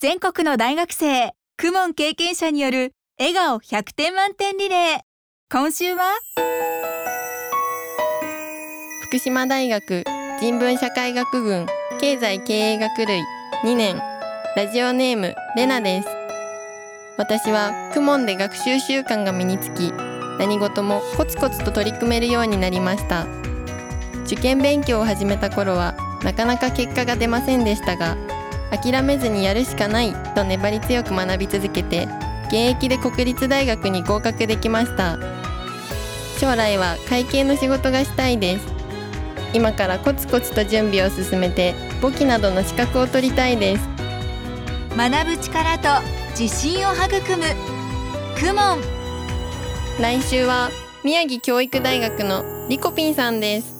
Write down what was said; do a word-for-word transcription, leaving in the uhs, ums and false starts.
全国の大学生公文経験者による笑顔ひゃくてん満点リレー。今週は福島大学人文社会学群経済経営学類にねん、ラジオネームレナです。私は公文で学習習慣が身につき、何事もコツコツと取り組めるようになりました。受験勉強を始めた頃はなかなか結果が出ませんでしたが、諦めずにやるしかないと粘り強く学び続けて、現役で国立大学に合格できました。将来は会計の仕事がしたいです。今からコツコツと準備を進めて簿記などの資格を取りたいです。 学ぶ力と自信を育む公文。 来週は宮城教育大学のリコピンさんです。